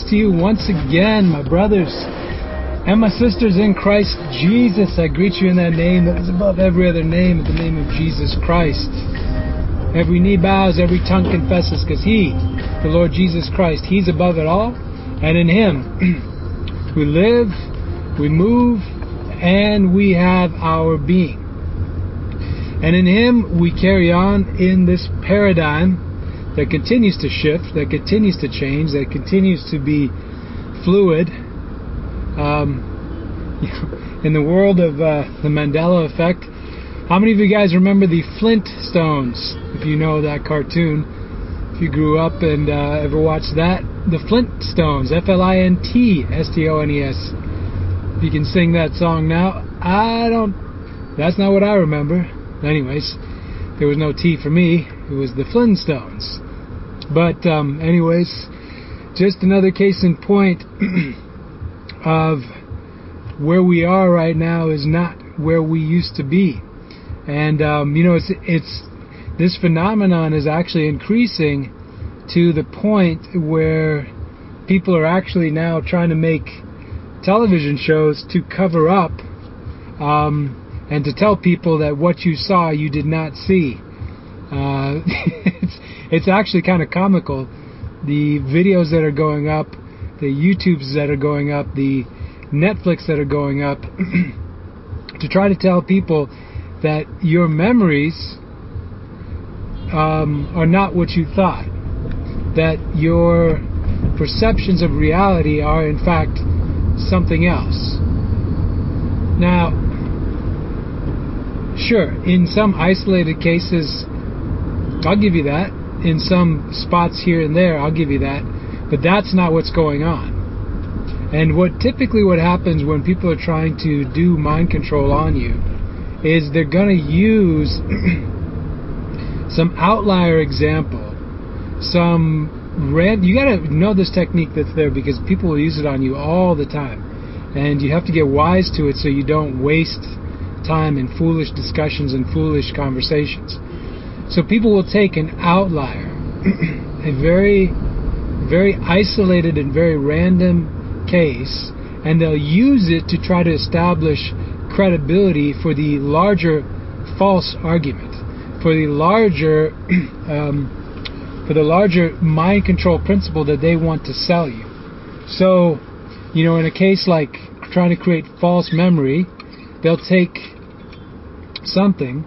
to you once again, my brothers and my sisters in Christ Jesus. I greet you in that name that is above every other name, the name of Jesus Christ. Every knee bows, every tongue confesses, because He, the Lord Jesus Christ, He's above it all, and in Him we live, we move, and we have our being. And in Him we carry on in this paradigm that continues to shift, that continues to change, that continues to be fluid. In the world of the Mandela Effect, how many of you guys remember the Flintstones? If you know that cartoon, if you grew up and ever watched that, the Flintstones, Flintstones. If you can sing that song now, that's not what I remember. Anyways, there was no T for me. It was the Flintstones. But anyways, just another case in point of where we are right now is not where we used to be. And it's this phenomenon is actually increasing to the point where people are actually now trying to make television shows to cover up and to tell people that what you saw you did not see. It's actually kind of comical. The videos that are going up, the YouTubes that are going up, the Netflix that are going up to try to tell people that your memories are not what you thought, that your perceptions of reality are in fact something else. Now, sure, in some isolated cases, I'll give you that. In some spots here and there, I'll give you that. But that's not what's going on. And what happens when people are trying to do mind control on you is they're going to use some outlier example, you got to know this technique that's there because people will use it on you all the time. And you have to get wise to it so you don't waste time in foolish discussions and foolish conversations. So people will take an outlier, a very, very isolated and very random case, and they'll use it to try to establish credibility for the larger false argument, for the larger mind control principle that they want to sell you. So, in a case like trying to create false memory, they'll take something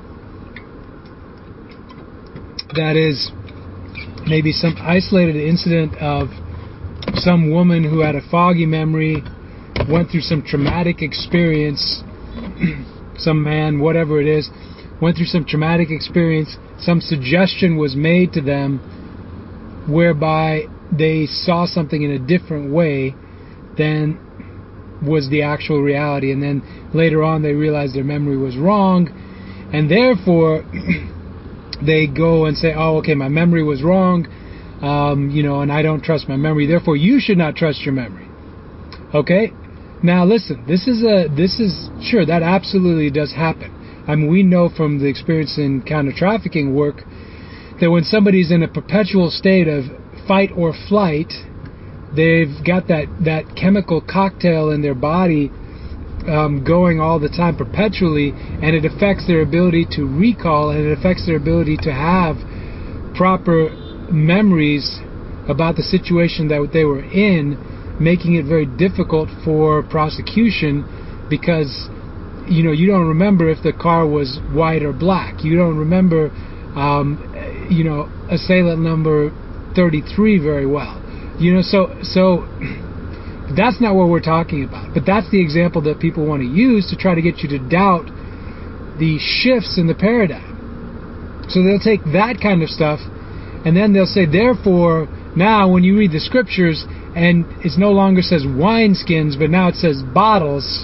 that is maybe some isolated incident of some woman who had a foggy memory, went through some traumatic experience, some man, whatever it is, went through some traumatic experience, some suggestion was made to them whereby they saw something in a different way than was the actual reality, and then later on they realized their memory was wrong, and therefore they go and say, oh, okay, my memory was wrong, and I don't trust my memory, therefore you should not trust your memory. Okay? Now listen, this is sure, that absolutely does happen. I mean, we know from the experience in counter-trafficking work that when somebody's in a perpetual state of fight or flight, they've got that chemical cocktail in their body going all the time perpetually, and it affects their ability to recall, and it affects their ability to have proper memories about the situation that they were in, making it very difficult for prosecution because you don't remember if the car was white or black. You don't remember assailant number 33 very well. So that's not what we're talking about. But that's the example that people want to use to try to get you to doubt the shifts in the paradigm. So they'll take that kind of stuff, and then they'll say, therefore, now when you read the scriptures, and it no longer says wineskins, but now it says bottles,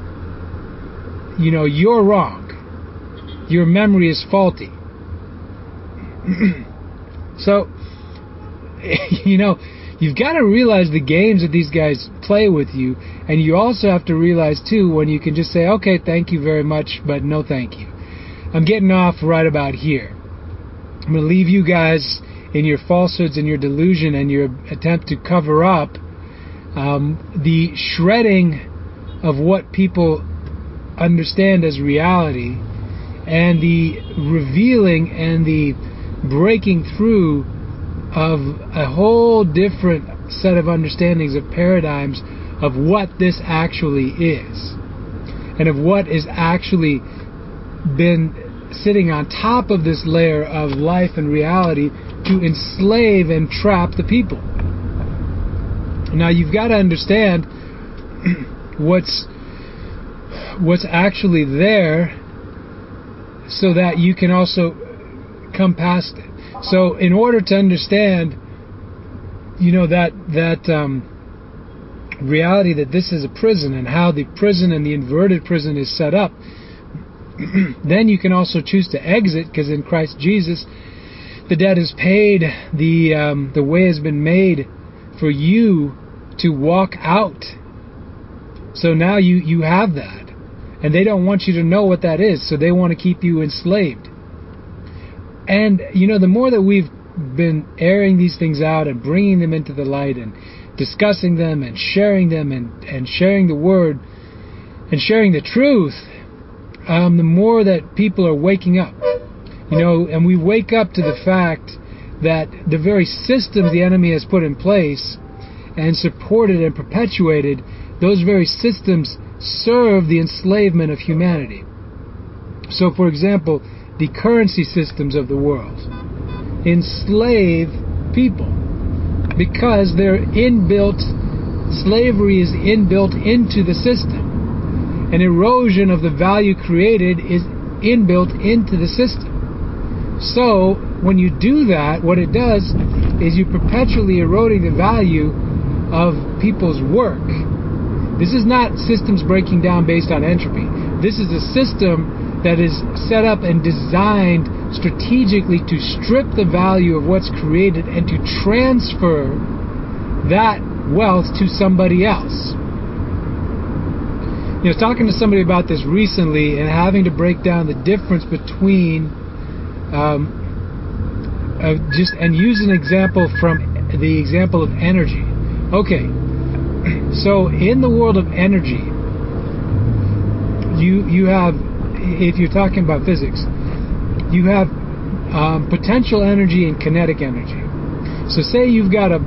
you're wrong. Your memory is faulty. So, you've got to realize the games that these guys play with you, and you also have to realize, too, when you can just say, okay, thank you very much, but no thank you. I'm getting off right about here. I'm going to leave you guys in your falsehoods and your delusion and your attempt to cover up the shredding of what people understand as reality, and the revealing and the breaking through of a whole different set of understandings, of paradigms of what this actually is, and of what is actually been sitting on top of this layer of life and reality to enslave and trap the people. Now you've got to understand what's actually there, so that you can also come past it. So in order to understand, that reality, that this is a prison, and how the prison and the inverted prison is set up, then you can also choose to exit, because in Christ Jesus the debt is paid, the way has been made for you to walk out. So now you have that, and they don't want you to know what that is, so they want to keep you enslaved. And the more that we've been airing these things out and bringing them into the light and discussing them and sharing them and sharing the word and sharing the truth, the more that people are waking up. And we wake up to the fact that the very systems the enemy has put in place and supported and perpetuated, those very systems serve the enslavement of humanity. So, for example, the currency systems of the world enslave people, because slavery is inbuilt into the system. An erosion of the value created is inbuilt into the system. So when you do that, what it does is you're perpetually eroding the value of people's work. This is not systems breaking down based on entropy. This is a system that is set up and designed strategically to strip the value of what's created and to transfer that wealth to somebody else. I was talking to somebody about this recently, and having to break down the difference between and use an example from the example of energy. Okay, so in the world of energy, you have, if you're talking about physics, you have potential energy and kinetic energy. So say you've got a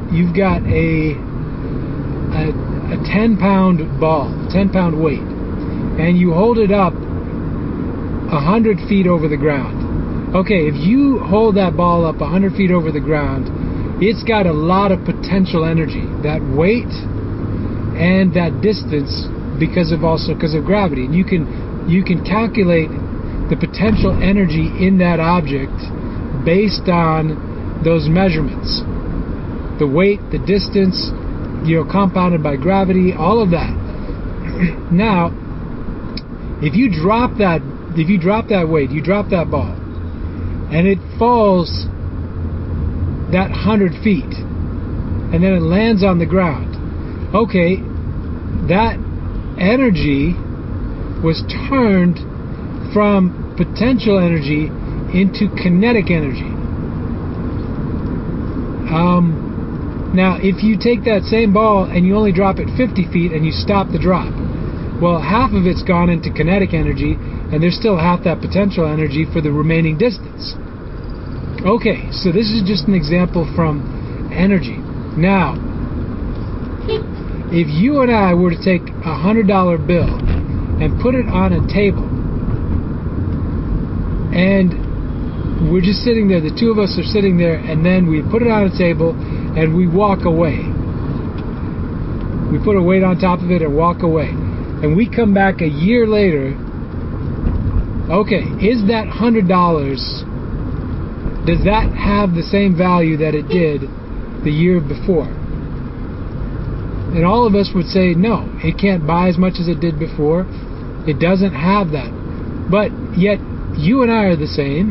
10-pound ball, 10-pound weight, and you hold it up 100 feet over the ground. Okay, if you hold that ball up 100 feet over the ground, it's got a lot of potential energy. That weight and that distance, because of gravity. And you can calculate the potential energy in that object based on those measurements. The weight, the distance, compounded by gravity, all of that. Now, if you drop that weight, you drop that ball, and it falls that 100 feet, and then it lands on the ground. Okay, that energy was turned from potential energy into kinetic energy. Now, if you take that same ball and you only drop it 50 feet and you stop the drop, well, half of it's gone into kinetic energy, and there's still half that potential energy for the remaining distance. Okay, so this is just an example from energy. Now, if you and I were to take $100 bill and put it on a table, and we're just sitting there, the two of us are sitting there, and then we put it on a table and we walk away. We put a weight on top of it and walk away. And we come back a year later. Okay, is that $100, does that have the same value that it did the year before? And all of us would say, no, it can't buy as much as it did before. It doesn't have that. But yet, you and I are the same.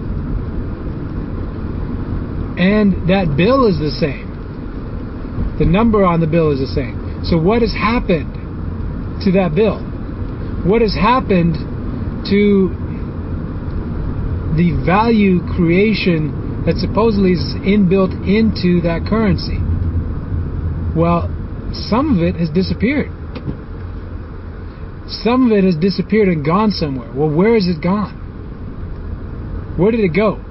And that bill is the same. The number on the bill is the same. So what has happened to that bill? What has happened to the value creation that supposedly is inbuilt into that currency? Well, some of it has disappeared. Some of it has disappeared and gone somewhere. Well, where has it gone? Where did it go?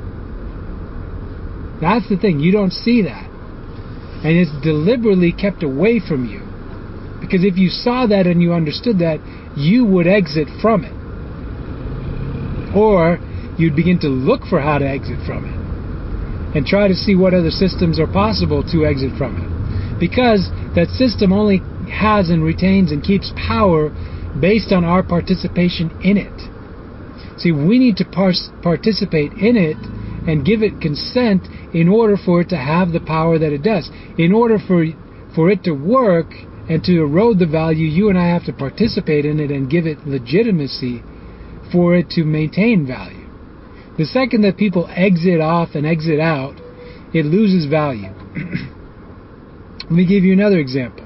That's the thing. You don't see that. And it's deliberately kept away from you. Because if you saw that and you understood that, you would exit from it. Or you'd begin to look for how to exit from it. And try to see what other systems are possible to exit from it. Because that system only has and retains and keeps power based on our participation in it. See, we need to participate in it and give it consent in order for it to have the power that it does. In order for it to work and to erode the value, you and I have to participate in it and give it legitimacy for it to maintain value. The second that people exit off and exit out, it loses value. Let me give you another example.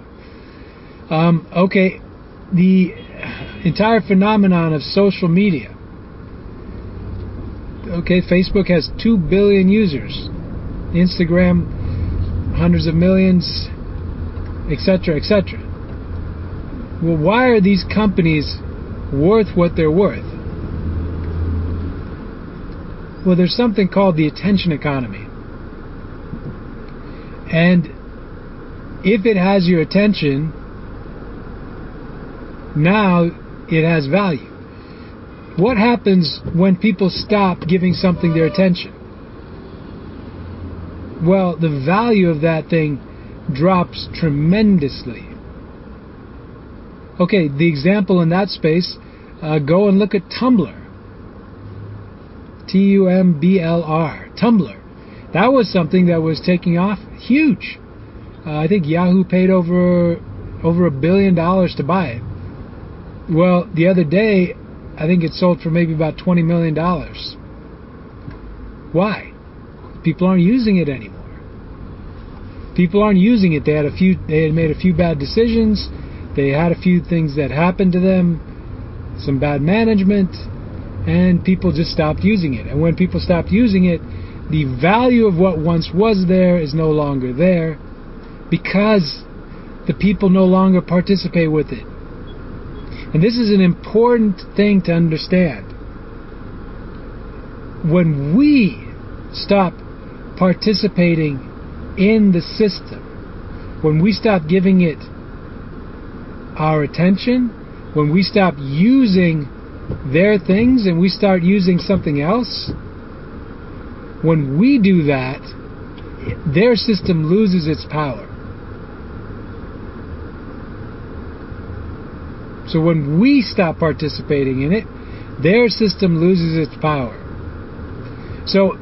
The entire phenomenon of social media. Facebook has 2 billion users. Instagram, hundreds of millions, etc., etc. Well, why are these companies worth what they're worth? Well, there's something called the attention economy. And if it has your attention, now it has value. What happens when people stop giving something their attention? Well, the value of that thing drops tremendously. Okay, the example in that space, go and look at Tumblr. Tumblr. Tumblr. That was something that was taking off huge. I think Yahoo paid over $1 billion to buy it. Well, the other day, I think it sold for maybe about $20 million. Why? People aren't using it anymore. People aren't using it. They had made a few bad decisions. They had a few things that happened to them, some bad management, and people just stopped using it. And when people stopped using it, the value of what once was there is no longer there because the people no longer participate with it. And this is an important thing to understand. When we stop participating in the system, when we stop giving it our attention, when we stop using their things and we start using something else, when we do that, their system loses its power. So when we stop participating in it, their system loses its power. So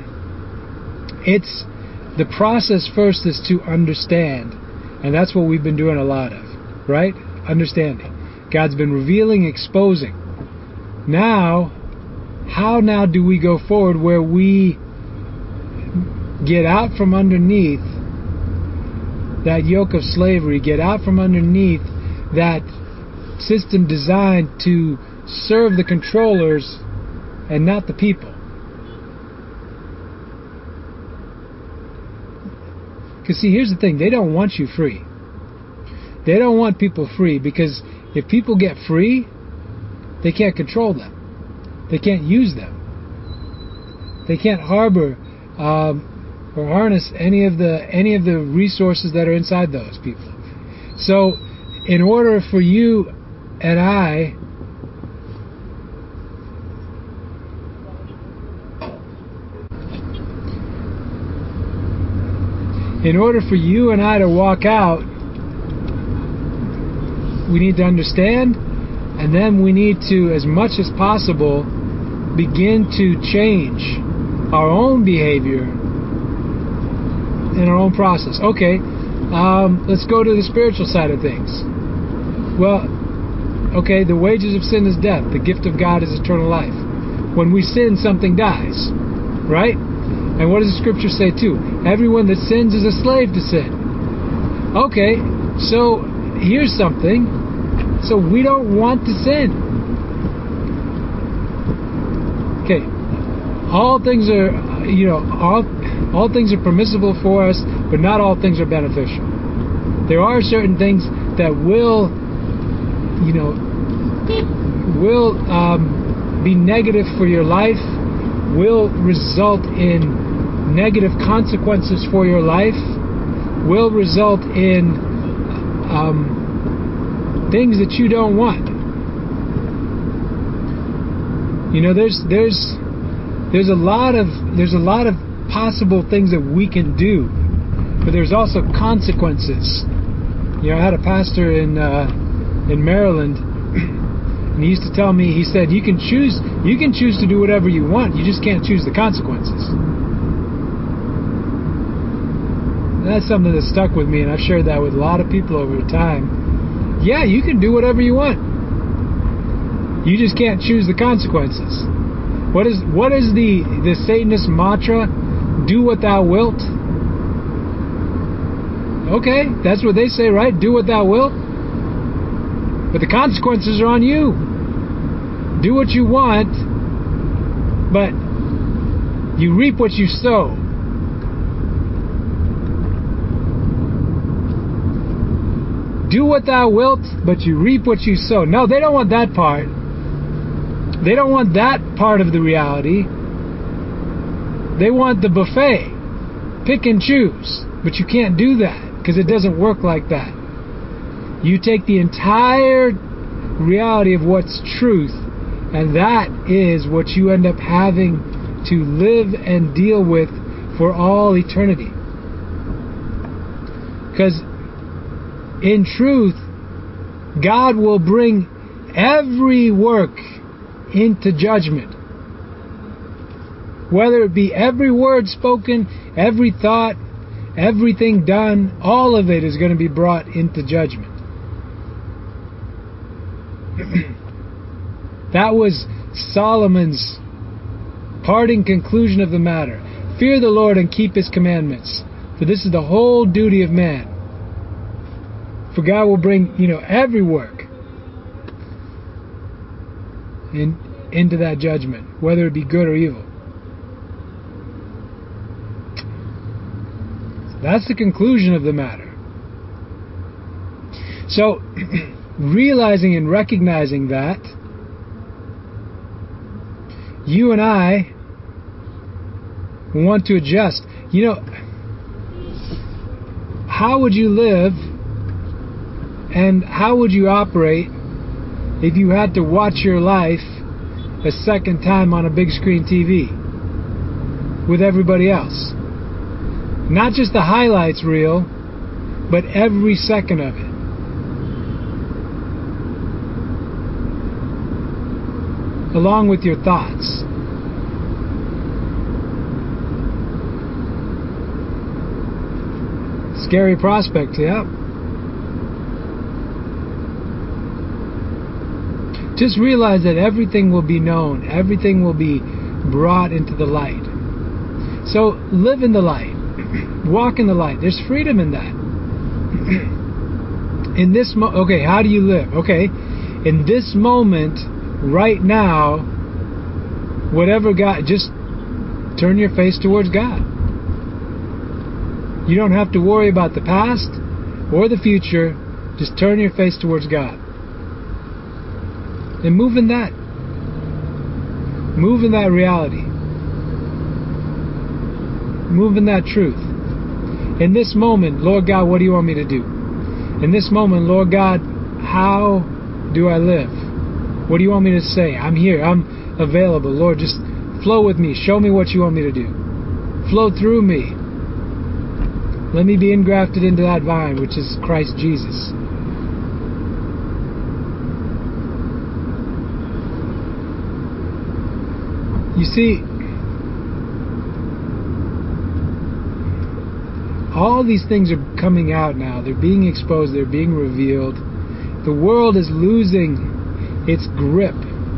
it's the process first is to understand, and that's what we've been doing a lot of, right? Understanding. God's been revealing, exposing. Now, how now do we go forward where we get out from underneath that yoke of slavery, get out from underneath that system designed to serve the controllers and not the people? Because see, here's the thing, they don't want you free. They don't want people free, because if people get free, they can't control them. They can't use them. They can't harbor or harness any of the resources that are inside those people. So in order for you and I to walk out, we need to understand, and then we need to, as much as possible, begin to change our own behavior and our own process. Okay, let's go to the spiritual side of things. Well, okay, the wages of sin is death. The gift of God is eternal life. When we sin, something dies, right? And what does the scripture say too? Everyone that sins is a slave to sin. Okay, so here's something. So we don't want to sin. Okay, all things are, all things are permissible for us, but not all things are beneficial. There are certain things that will be negative for your life, will result in negative consequences for your life, will result in things that you don't want. There's a lot of possible things that we can do, but there's also consequences. I had a pastor in Maryland, and he used to tell me, he said, you can choose to do whatever you want, you just can't choose the consequences. And that's something that stuck with me, and I've shared that with a lot of people over time. Yeah, you can do whatever you want. You just can't choose the consequences. What is the Satanist mantra? Do what thou wilt. Okay, that's what they say, right? Do what thou wilt. But the consequences are on you. Do what you want, but you reap what you sow. Do what thou wilt, but you reap what you sow. No, they don't want that part. They don't want that part of the reality. They want the buffet. Pick and choose. But you can't do that, because it doesn't work like that. You take the entire reality of what's truth, and that is what you end up having to live and deal with for all eternity. Because in truth, God will bring every work into judgment. Whether it be every word spoken, every thought, everything done, all of it is going to be brought into judgment. That was Solomon's parting conclusion of the matter. Fear the Lord and keep His commandments, for this is the whole duty of man. For God will bring, every work into that judgment, whether it be good or evil. That's the conclusion of the matter. So, realizing and recognizing that, you and I want to adjust. How would you live and how would you operate if you had to watch your life a second time on a big screen TV with everybody else? Not just the highlights reel, but every second of it. Along with your thoughts. Scary prospect, yeah. Just realize that everything will be known. Everything will be brought into the light. So live in the light. Walk in the light. There's freedom in that. Okay, how do you live? Okay, in this moment, right now, whatever God, just turn your face towards God. You don't have to worry about the past or the future. Just turn your face towards God. And move in that. Move in that reality. Move in that truth. In this moment, Lord God, what do you want me to do? In this moment, Lord God, how do I live? What do you want me to say? I'm here. I'm available. Lord, just flow with me. Show me what you want me to do. Flow through me. Let me be engrafted into that vine, which is Christ Jesus. You see, all these things are coming out now. They're being exposed. They're being revealed. The world is losing its grip.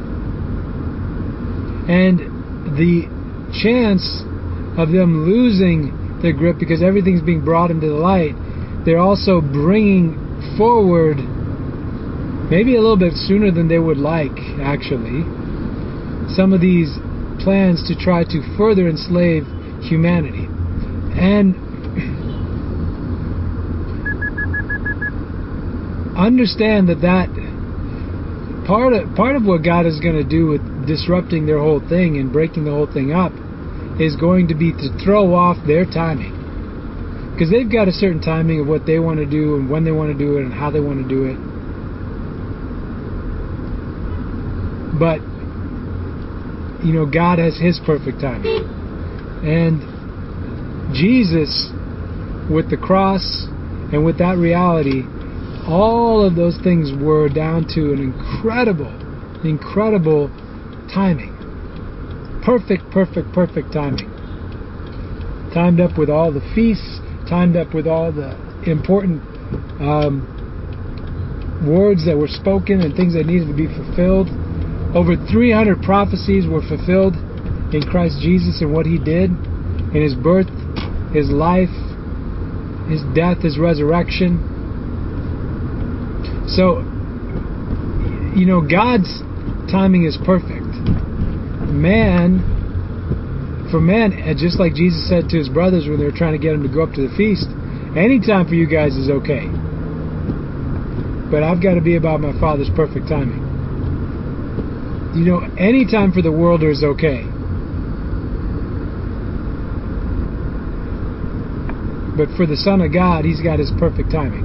And the chance of them losing their grip, because everything's being brought into the light, they're also bringing forward, maybe a little bit sooner than they would like, actually, some of these plans to try to further enslave humanity. And understand that part of what God is going to do with disrupting their whole thing and breaking the whole thing up is going to be to throw off their timing. Because they've got a certain timing of what they want to do and when they want to do it and how they want to do it. But, God has His perfect timing. And Jesus, with the cross and with that reality, all of those things were down to an incredible timing. Perfect timing. Timed up with all the feasts, timed up with all the important words that were spoken and things that needed to be fulfilled. Over 300 prophecies were fulfilled in Christ Jesus and what He did in His birth, His life, His death, His resurrection. So, God's timing is perfect. For man, just like Jesus said to His brothers when they were trying to get Him to go up to the feast, any time for you guys is okay. But I've got to be about my Father's perfect timing. Any time for the world is okay. But for the Son of God, He's got His perfect timing.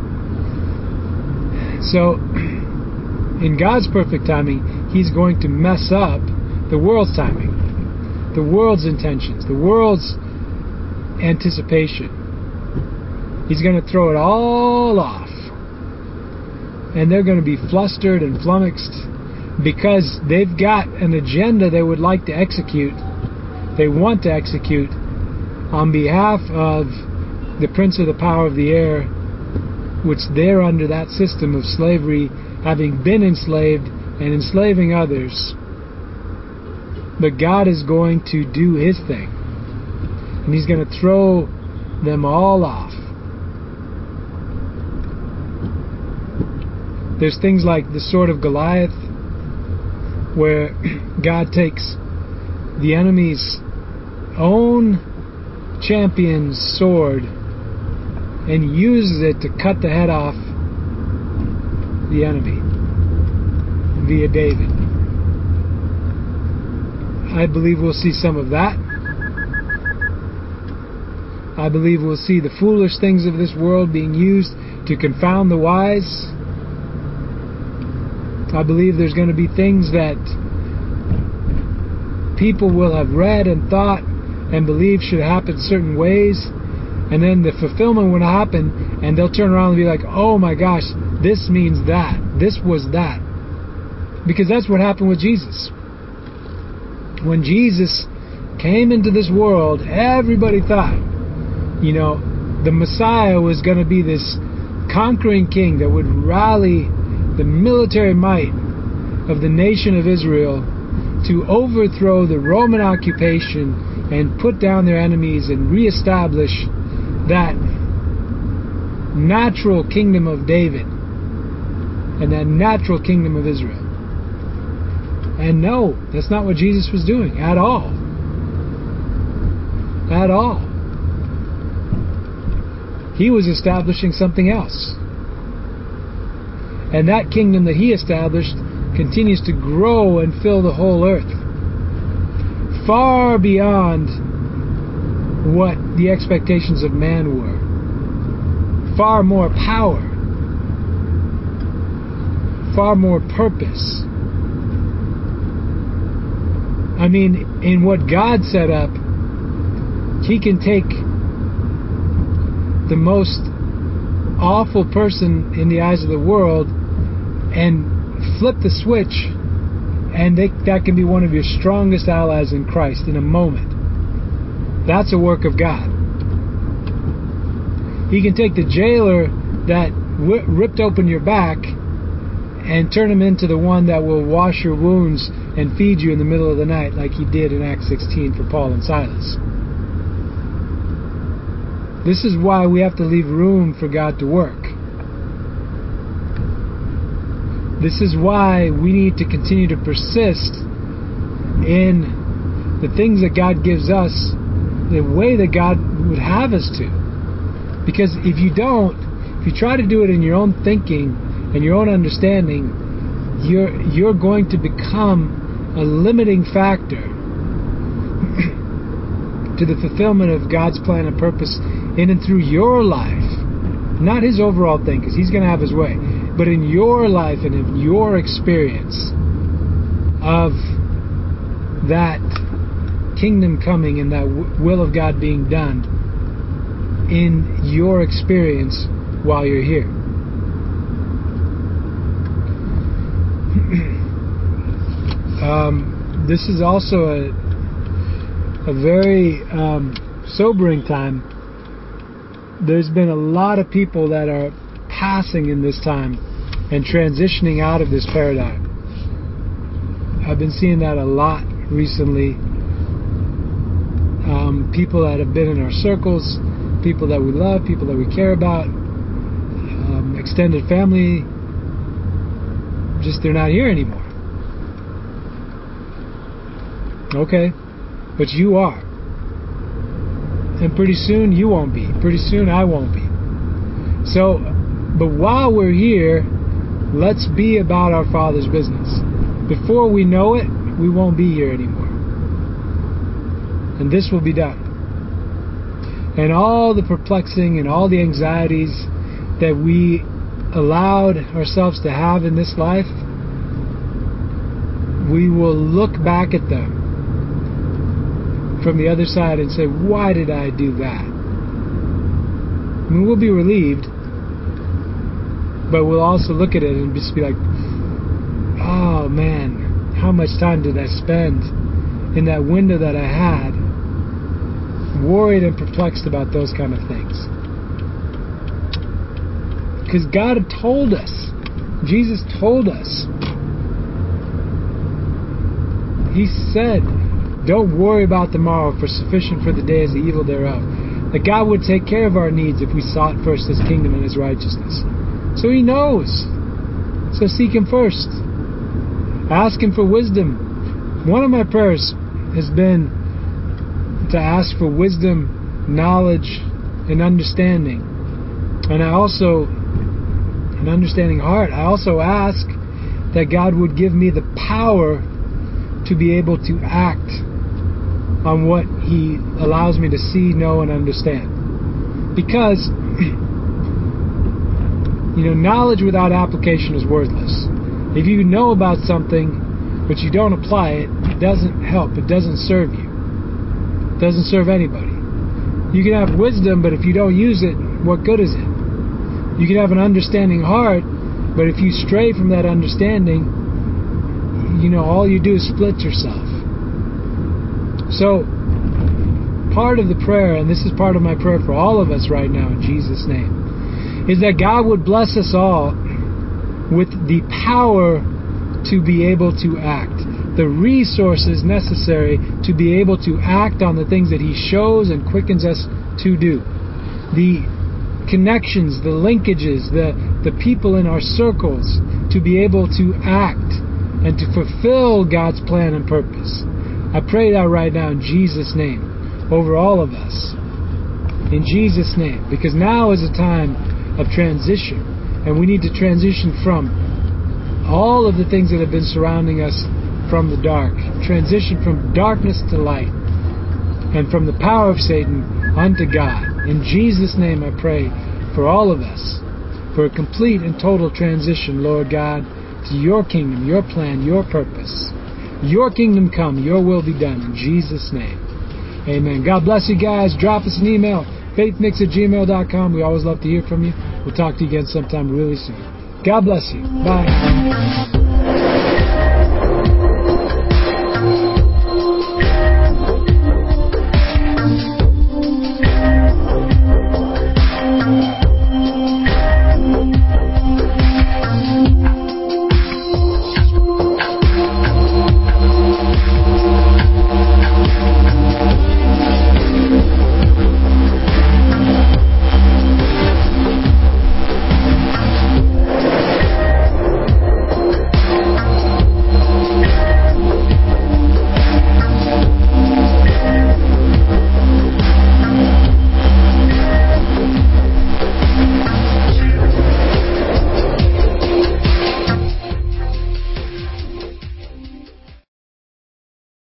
So, in God's perfect timing, He's going to mess up the world's timing, the world's intentions, the world's anticipation. He's going to throw it all off. And they're going to be flustered and flummoxed because they've got an agenda they would like to execute, they want to execute on behalf of the prince of the power of the air, which they're under that system of slavery, having been enslaved and enslaving others. But God is going to do His thing, and He's going to throw them all off. There's things like the sword of Goliath, where God takes the enemy's own champion's sword and uses it to cut the head off the enemy via David. I believe we'll see some of that. I believe we'll see the foolish things of this world being used to confound the wise. I believe there's going to be things that people will have read and thought and believed should happen certain ways, and then the fulfillment would happen, and they'll turn around and be like, oh my gosh, this means that. This was that. Because that's what happened with Jesus. When Jesus came into this world, everybody thought, the Messiah was going to be this conquering king that would rally the military might of the nation of Israel to overthrow the Roman occupation and put down their enemies and reestablish that natural kingdom of David and that natural kingdom of Israel. And no, that's not what Jesus was doing at all. At all. He was establishing something else. And that kingdom that He established continues to grow and fill the whole earth, far beyond what the expectations of man were. Far more power, far more purpose. I mean, in what God set up, He can take the most awful person in the eyes of the world and flip the switch, and that can be one of your strongest allies in Christ in a moment. That's a work of God. He can take the jailer that ripped open your back and turn him into the one that will wash your wounds and feed you in the middle of the night, like He did in Acts 16 for Paul and Silas. This is why we have to leave room for God to work. This is why we need to continue to persist in the things that God gives us the way that God would have us to. Because if you don't, if you try to do it in your own thinking and your own understanding, you're going to become a limiting factor to the fulfillment of God's plan and purpose in and through your life. Not His overall thing, because He's going to have His way, but in your life and in your experience of that kingdom coming and that will of God being done in your experience while you're here. This is also a very sobering time. There's been a lot of people that are passing in this time and transitioning out of this paradigm. I've been seeing that a lot recently. People that have been in our circles, people that we love, people that we care about, extended family, just they're not here anymore. Okay, but you are. And pretty soon you won't be. Pretty soon I won't be. So, but while we're here, let's be about our Father's business. Before we know it, we won't be here anymore. And this will be done. And all the perplexing and all the anxieties that we allowed ourselves to have in this life, we will look back at them from the other side and say, why did I do that? I mean, we'll be relieved, but we'll also look at it and just be like, oh man, how much time did I spend in that window that I had worried and perplexed about those kind of things? Because God had told us, Jesus told us, He said, don't worry about tomorrow, for sufficient for the day is the evil thereof. That God would take care of our needs if we sought first His kingdom and His righteousness. So He knows. So seek Him first. Ask Him for wisdom. One of my prayers has been to ask for wisdom, knowledge, and understanding. And I also, an understanding heart, I also ask that God would give me the power to be able to act on what He allows me to see, know, and understand. Because, knowledge without application is worthless. If you know about something, but you don't apply it, it doesn't help. It doesn't serve you. It doesn't serve anybody. You can have wisdom, but if you don't use it, what good is it? You can have an understanding heart, but if you stray from that understanding, all you do is split yourself. So, part of the prayer, and this is part of my prayer for all of us right now in Jesus' name, is that God would bless us all with the power to be able to act, the resources necessary to be able to act on the things that He shows and quickens us to do, the connections, the linkages, the people in our circles to be able to act and to fulfill God's plan and purpose. I pray that right now in Jesus' name over all of us. In Jesus' name. Because now is a time of transition. And we need to transition from all of the things that have been surrounding us from the dark. Transition from darkness to light. And from the power of Satan unto God. In Jesus' name I pray for all of us. For a complete and total transition, Lord God, to Your kingdom, Your plan, Your purpose. Your kingdom come, Your will be done. In Jesus' name. Amen. God bless you guys. Drop us an email, faithmix@gmail.com. We always love to hear from you. We'll talk to you again sometime really soon. God bless you. Bye.